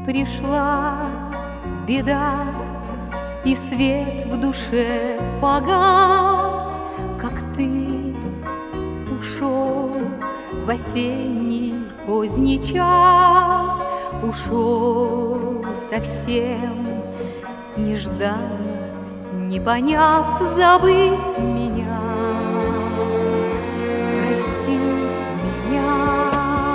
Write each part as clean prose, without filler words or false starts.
Пришла беда, и свет в душе погас, как ты ушел в осенний поздний час, ушел совсем нежданно, не поняв, забыв меня. Прости меня,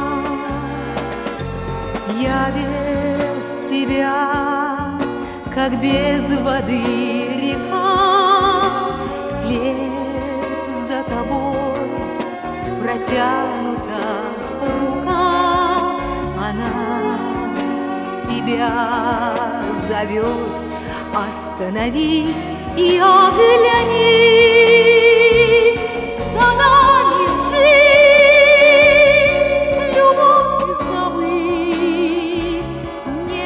я без тебя, как без воды река, вслед за тобой протянута рука, она тебя зовет. Остановись и оглянись, за нами жизнь, любовь забыть, не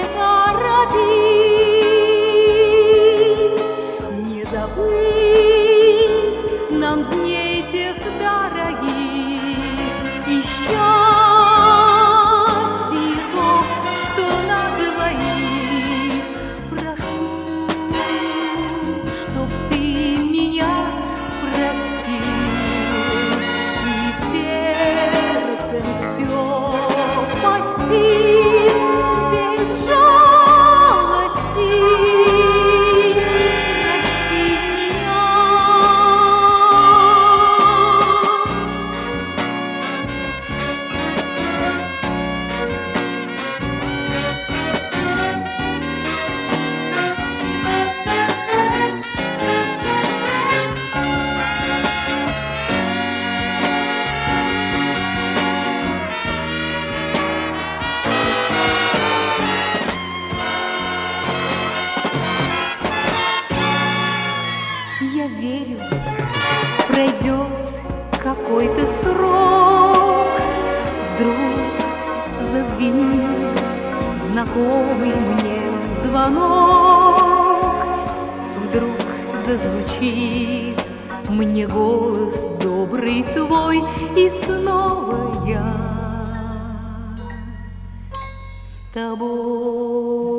торопись, не забыть нам дней тех дорогих и счастье то, что на двоих. Прошу, чтоб ты меня простил и сердцем все постиг без жалости. Прости меня. Я верю, пройдет какой-то срок, вдруг зазвенит знакомый мне звонок, вдруг зазвучит мне голос добрый твой, и снова я с тобой.